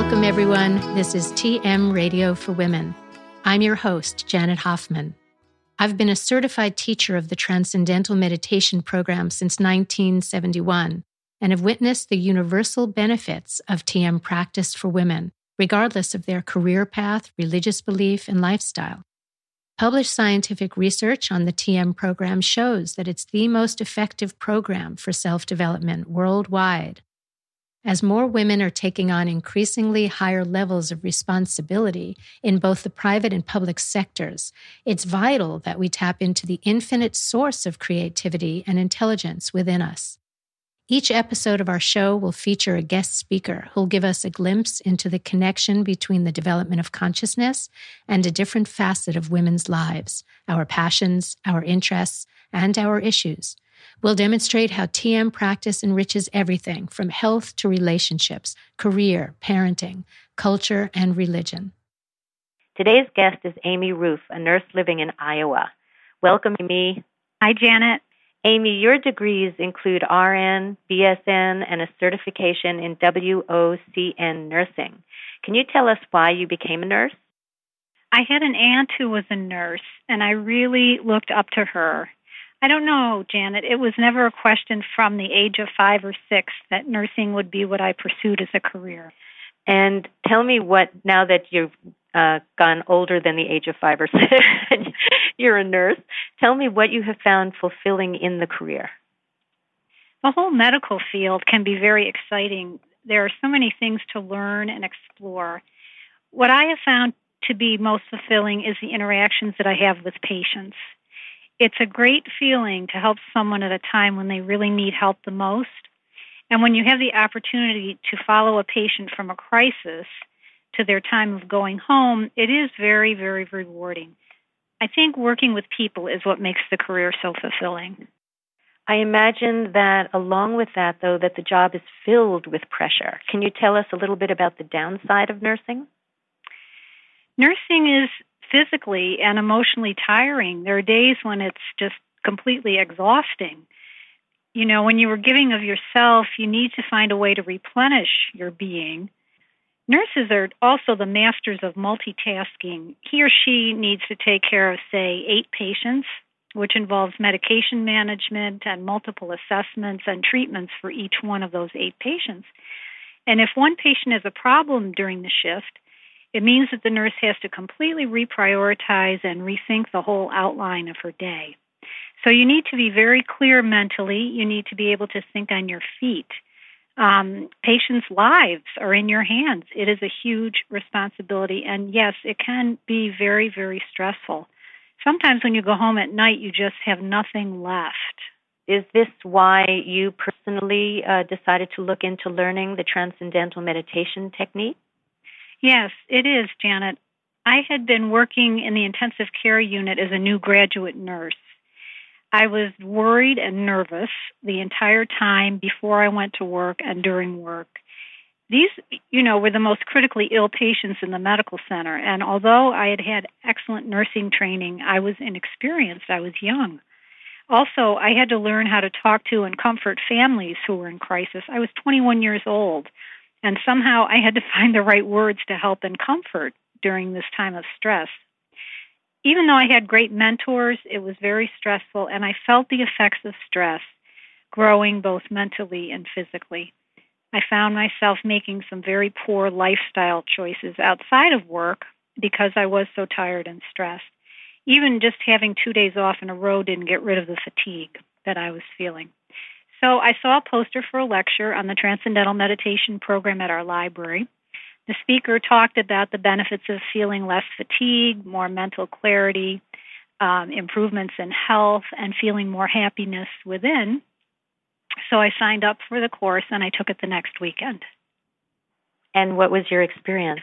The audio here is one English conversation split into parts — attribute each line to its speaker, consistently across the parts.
Speaker 1: Welcome, everyone. This is TM Radio for Women. I'm your host, Janet Hoffman. I've been a certified teacher of the Transcendental Meditation program since 1971 and have witnessed the universal benefits of TM practice for women, regardless of their career path, religious belief, and lifestyle. Published scientific research on the TM program shows that it's the most effective program for self-development worldwide. As more women are taking on increasingly higher levels of responsibility in both the private and public sectors, it's vital that we tap into the infinite source of creativity and intelligence within us. Each episode of our show will feature a guest speaker who'll give us a glimpse into the connection between the development of consciousness and a different facet of women's lives, our passions, our interests, and our issues. We'll demonstrate how TM practice enriches everything from health to relationships, career, parenting, culture, and religion.
Speaker 2: Today's guest is Amy Roof, a nurse living in Iowa. Welcome, Amy.
Speaker 3: Hi, Janet.
Speaker 2: Amy, your degrees include RN, BSN, and a certification in WOCN nursing. Can you tell us why you became a nurse?
Speaker 3: I had an aunt who was a nurse, and I really looked up to her. I don't know, Janet. It was never a question from the age of 5 or 6 that nursing would be what I pursued as a career.
Speaker 2: And tell me what, now that you've gone older than the age of 5 or 6, you're a nurse, tell me what you have found fulfilling in the career.
Speaker 3: The whole medical field can be very exciting. There are so many things to learn and explore. What I have found to be most fulfilling is the interactions that I have with patients. It's a great feeling to help someone at a time when they really need help the most. And when you have the opportunity to follow a patient from a crisis to their time of going home, it is very, very rewarding. I think working with people is what makes the career so fulfilling.
Speaker 2: I imagine that along with that, though, that the job is filled with pressure. Can you tell us a little bit about the downside of nursing?
Speaker 3: Nursing is physically and emotionally tiring. There are days when it's just completely exhausting. You know, when you are giving of yourself, you need to find a way to replenish your being. Nurses are also the masters of multitasking. He or she needs to take care of, say, 8 patients, which involves medication management and multiple assessments and treatments for each one of those 8 patients. And if one patient has a problem during the shift, it means that the nurse has to completely reprioritize and rethink the whole outline of her day. So you need to be very clear mentally. You need to be able to think on your feet. Patients' lives are in your hands. It is a huge responsibility, and yes, it can be very, very stressful. Sometimes when you go home at night, you just have nothing left.
Speaker 2: Is this why you personally decided to look into learning the Transcendental Meditation technique?
Speaker 3: Yes, it is, Janet. I had been working in the intensive care unit as a new graduate nurse. I was worried and nervous the entire time before I went to work and during work. These, were the most critically ill patients in the medical center, and although I had had excellent nursing training, I was inexperienced. I was young. Also, I had to learn how to talk to and comfort families who were in crisis. I was 21 years old, and somehow I had to find the right words to help and comfort during this time of stress. Even though I had great mentors, it was very stressful, and I felt the effects of stress growing both mentally and physically. I found myself making some very poor lifestyle choices outside of work because I was so tired and stressed. Even just having 2 days off in a row didn't get rid of the fatigue that I was feeling. So I saw a poster for a lecture on the Transcendental Meditation program at our library. The speaker talked about the benefits of feeling less fatigue, more mental clarity, improvements in health, and feeling more happiness within. So I signed up for the course, and I took it the next weekend.
Speaker 2: And what was your experience?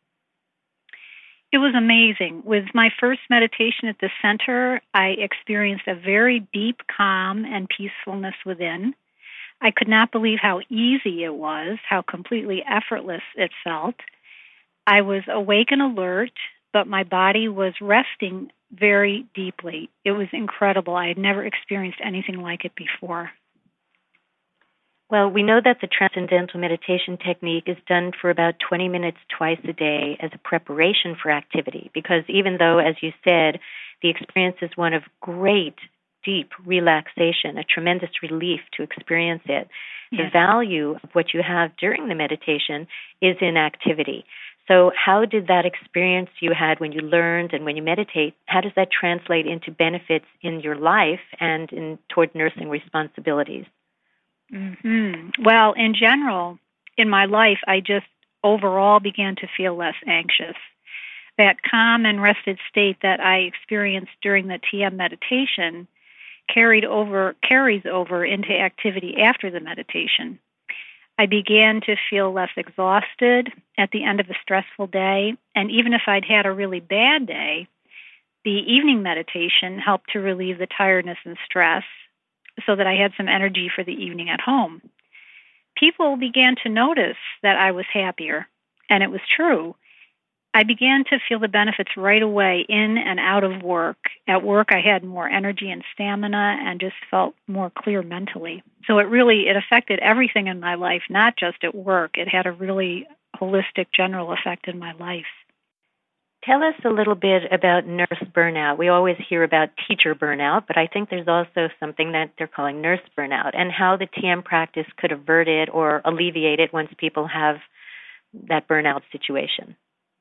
Speaker 3: It was amazing. With my first meditation at the center, I experienced a very deep calm and peacefulness within. I could not believe how easy it was, how completely effortless it felt. I was awake and alert, but my body was resting very deeply. It was incredible. I had never experienced anything like it before.
Speaker 2: Well, we know that the transcendental meditation technique is done for about 20 minutes twice a day as a preparation for activity, because even though, as you said, the experience is one of great, deep relaxation, a tremendous relief to experience it, the value of what you have during the meditation is in activity. So how did that experience you had when you learned and when you meditate, how does that translate into benefits in your life and toward nursing responsibilities?
Speaker 3: Well, in general, in my life, I just overall began to feel less anxious. That calm and rested state that I experienced during the TM meditation carries over into activity after the meditation. I began to feel less exhausted at the end of a stressful day, and even if I'd had a really bad day, the evening meditation helped to relieve the tiredness and stress so that I had some energy for the evening at home. People began to notice that I was happier, and it was true. I began to feel the benefits right away in and out of work. At work, I had more energy and stamina and just felt more clear mentally. So it affected everything in my life, not just at work. It had a really holistic general effect in my life.
Speaker 2: Tell us a little bit about nurse burnout. We always hear about teacher burnout, but I think there's also something that they're calling nurse burnout, and how the TM practice could avert it or alleviate it once people have that burnout situation.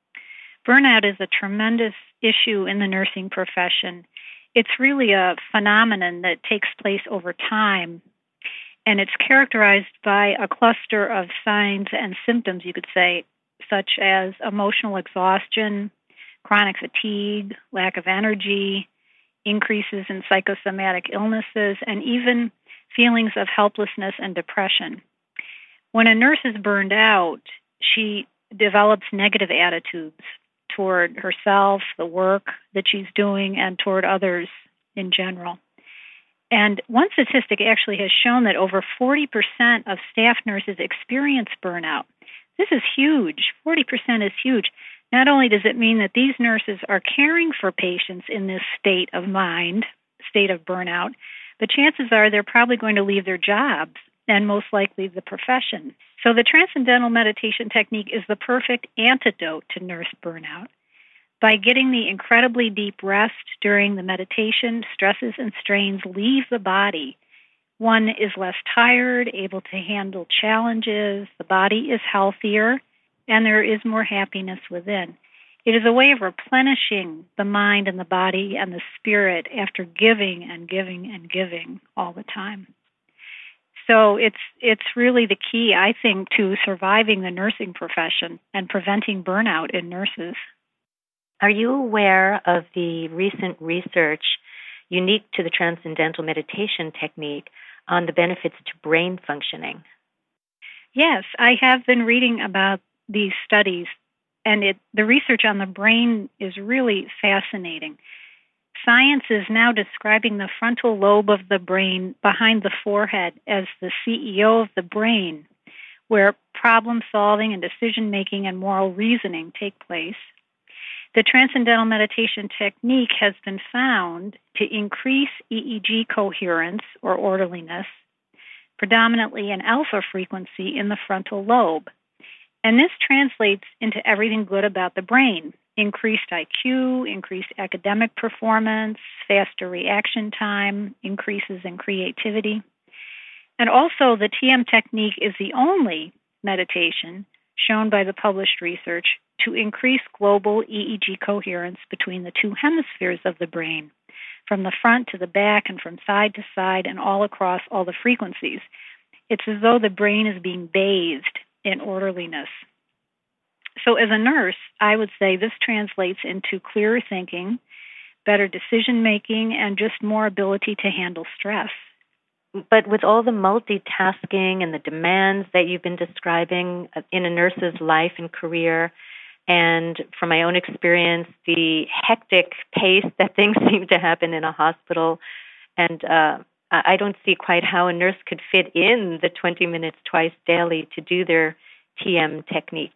Speaker 3: Burnout is a tremendous issue in the nursing profession. It's really a phenomenon that takes place over time, and it's characterized by a cluster of signs and symptoms, you could say, such as emotional exhaustion, chronic fatigue, lack of energy, increases in psychosomatic illnesses, and even feelings of helplessness and depression. When a nurse is burned out, she develops negative attitudes toward herself, the work that she's doing, and toward others in general. And one statistic actually has shown that over 40% of staff nurses experience burnout. This is huge. 40% is huge. Not only does it mean that these nurses are caring for patients in this state of mind, state of burnout, but chances are they're probably going to leave their jobs and most likely the profession. So the Transcendental Meditation technique is the perfect antidote to nurse burnout. By getting the incredibly deep rest during the meditation, stresses and strains leave the body. One is less tired, able to handle challenges, the body is healthier, and there is more happiness within. It is a way of replenishing the mind and the body and the spirit after giving and giving and giving all the time. So it's really the key, I think, to surviving the nursing profession and preventing burnout in nurses.
Speaker 2: Are you aware of the recent research unique to the Transcendental Meditation technique on the benefits to brain functioning?
Speaker 3: Yes, I have been reading about these studies, and the research on the brain is really fascinating. Science is now describing the frontal lobe of the brain behind the forehead as the CEO of the brain, where problem solving and decision making and moral reasoning take place. The Transcendental Meditation technique has been found to increase EEG coherence or orderliness, predominantly in alpha frequency in the frontal lobe. And this translates into everything good about the brain: increased IQ, increased academic performance, faster reaction time, increases in creativity. And also, the TM technique is the only meditation shown by the published research to increase global EEG coherence between the two hemispheres of the brain, from the front to the back and from side to side and all across all the frequencies. It's as though the brain is being bathed in orderliness. So as a nurse, I would say this translates into clearer thinking, better decision-making, and just more ability to handle stress.
Speaker 2: But with all the multitasking and the demands that you've been describing in a nurse's life and career, and from my own experience, the hectic pace that things seem to happen in a hospital, and I don't see quite how a nurse could fit in the 20 minutes twice daily to do their TM technique.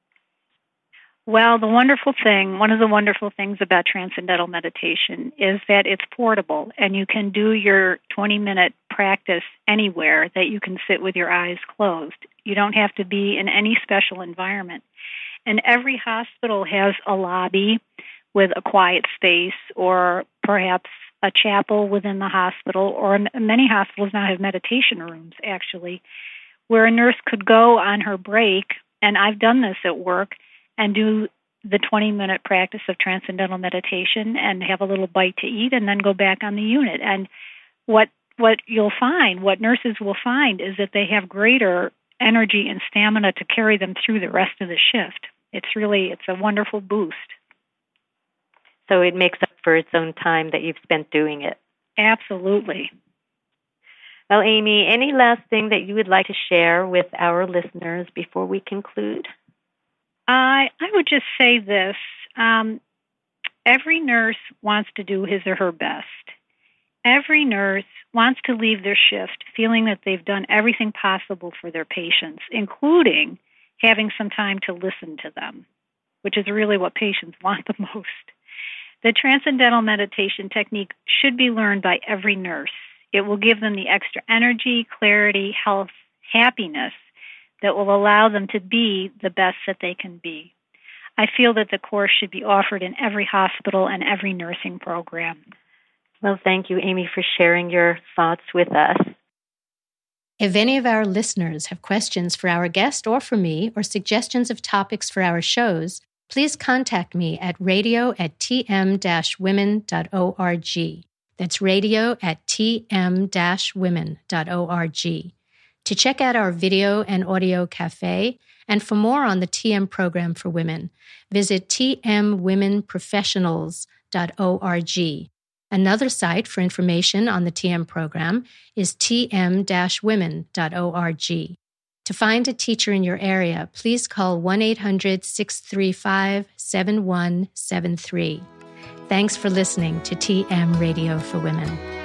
Speaker 3: Well, one of the wonderful things about Transcendental Meditation is that it's portable, and you can do your 20-minute practice anywhere that you can sit with your eyes closed. You don't have to be in any special environment. And every hospital has a lobby with a quiet space, or perhaps a chapel within the hospital, or many hospitals now have meditation rooms, actually, where a nurse could go on her break, and I've done this at work, and do the 20-minute practice of transcendental meditation and have a little bite to eat and then go back on the unit. And what you'll find, what nurses will find, is that they have greater energy and stamina to carry them through the rest of the shift. It's a wonderful boost.
Speaker 2: So it makes up for its own time that you've spent doing it.
Speaker 3: Absolutely.
Speaker 2: Well, Amy, any last thing that you would like to share with our listeners before we conclude?
Speaker 3: I would just say this. Every nurse wants to do his or her best. Every nurse wants to leave their shift feeling that they've done everything possible for their patients, including having some time to listen to them, which is really what patients want the most. The transcendental meditation technique should be learned by every nurse. It will give them the extra energy, clarity, health, happiness that will allow them to be the best that they can be. I feel that the course should be offered in every hospital and every nursing program.
Speaker 2: Well, thank you, Amy, for sharing your thoughts with us.
Speaker 1: If any of our listeners have questions for our guest or for me, or suggestions of topics for our shows, please contact me at radio@tm-women.org. That's radio@tm-women.org. To check out our video and audio cafe, and for more on the TM program for women, visit tmwomenprofessionals.org. Another site for information on the TM program is tm-women.org. To find a teacher in your area, please call 1-800-635-7173. Thanks for listening to TM Radio for Women.